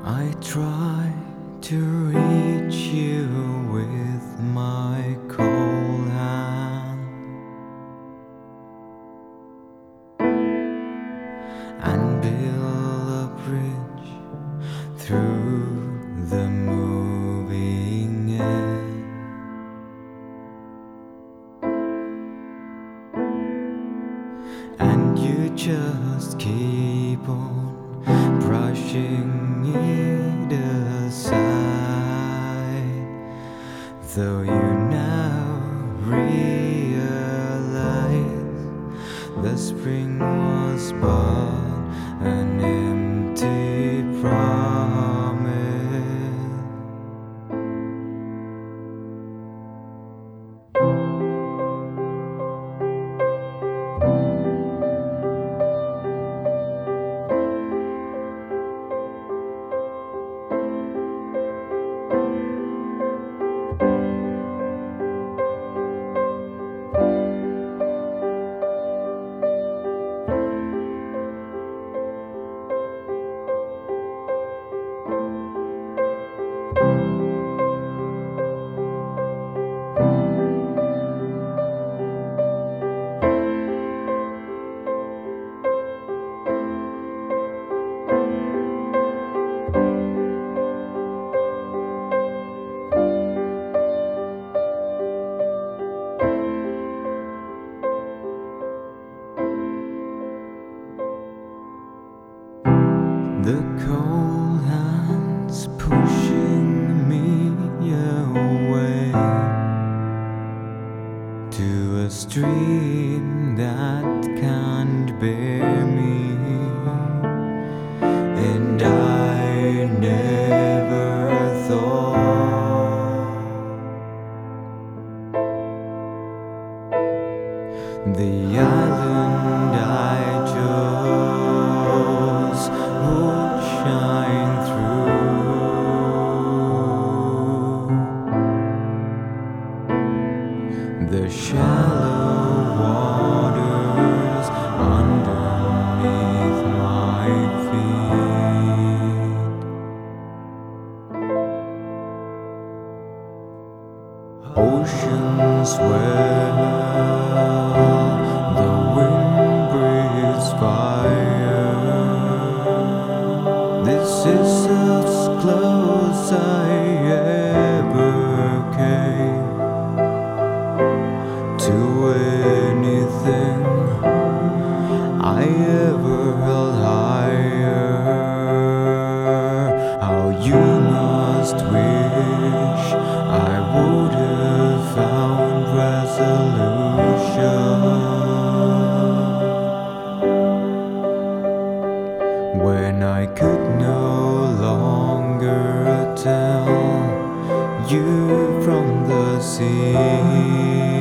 I try to reach you with my cold hand and build a bridge through the moving air. And you just keep on brushing it aside, though you now realize the spring was but an empty promise. The cold hands pushing me away to a stream that can't bear me, and I never thought the island I chose would shine through the shallow waters underneath my feet. Oceans where the wind breathes fire. This is as close I ever came to anything I ever held higher. How you must wish I would have found resolution when I could no longer tell you from the sea.